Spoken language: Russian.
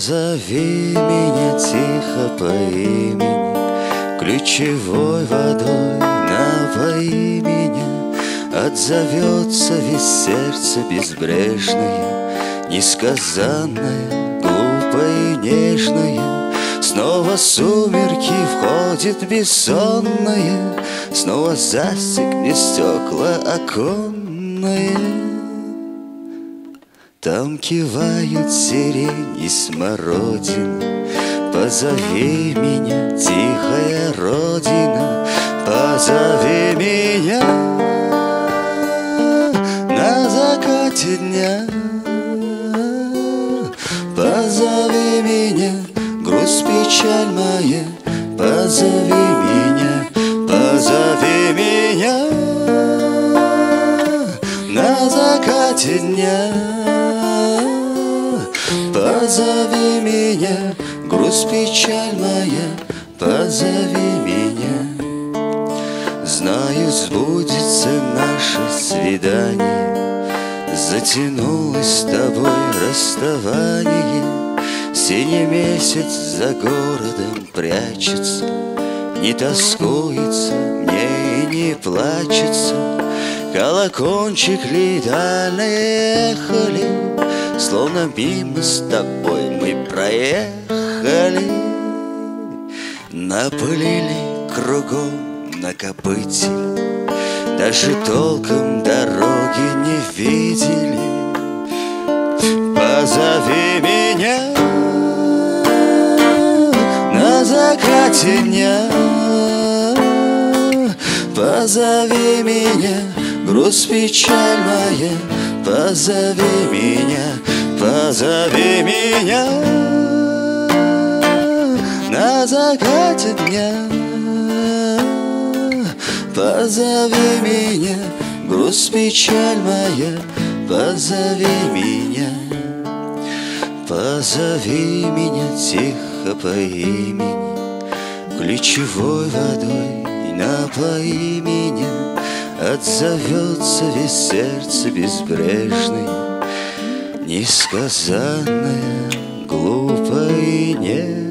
Позови меня тихо по имени, ключевой водой напои меня. Отзовется весь сердце безбрежное, несказанное, глупое и нежное. Снова сумерки входит бессонные, снова застекли стекла оконные. Там кивают сирень и смородина. Позови меня, тихая родина, позови меня на закате дня. Позови меня, грусть, печаль моя, позови меня, позови меня на закате дня. Позови меня, грусть, печаль моя, позови меня. Знаю, сбудется наше свидание, затянулось с тобой расставание. Синий месяц за городом прячется, не тоскуется мне и не плачется. Колокольчик летальные ехали, словно мимо с тобой мы проехали. Напылили кругом на копыте, даже толком дороги не видели. Позови меня на закате дня. Позови меня, грусть, печаль моя, позови меня, позови меня на закате дня. Позови меня, грусть, печаль моя, позови меня. Позови меня тихо по имени, ключевой водой напои меня. Отзовется весь сердце безбрежное, несказанное, глупое и нежное.